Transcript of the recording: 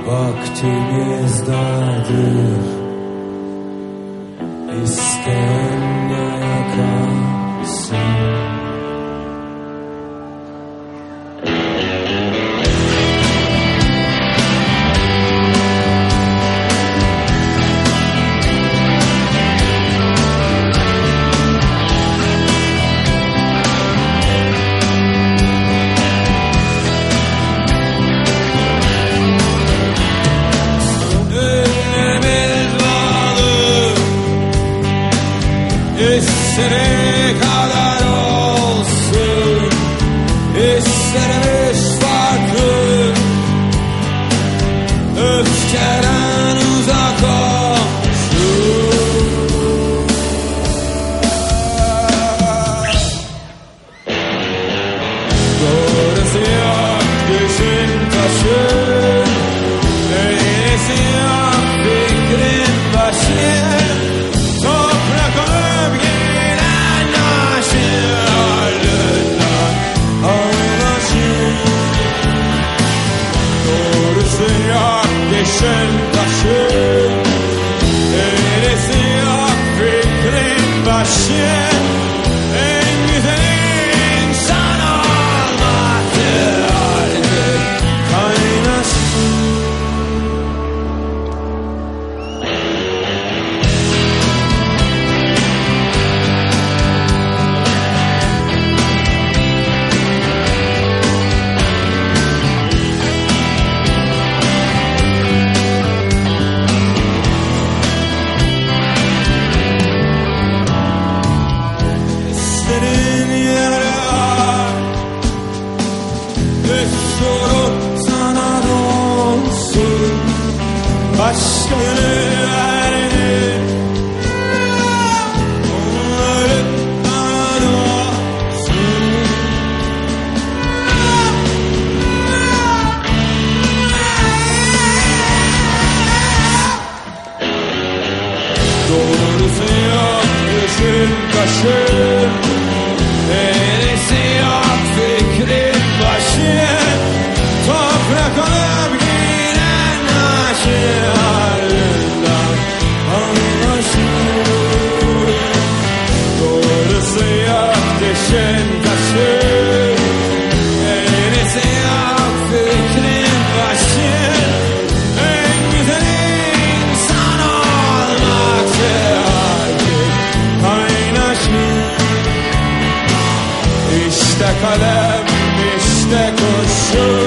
vaktimiz dardır. İsteyen yaya kalsın. İstediği kadar olsun, istediğimiz farklı. Öfkeden uzak olsun. Doğrusu yok düşün taşın, öylesi yok fikrin başı. Toprak olup giden aşığlarından ağlaşır. Doğrusu yok düşün taşın, öylesi yok fikrin başı. En güzel insan olmaktır artık kaynasın. İstediğin yere var, bir sorup sana dolsun. Başkını verdi, onları bana dolsun. Doğrusu yok düşün taşın, öylesi yok fikrin başı. Toprak olup giden aşığlarından anlaşılır. Doğrusu yok düşün taşın, öylesi yok fikrin başı. En güzel insan olmaktır artık kaynaşır. İşte kalem, işte kurşun.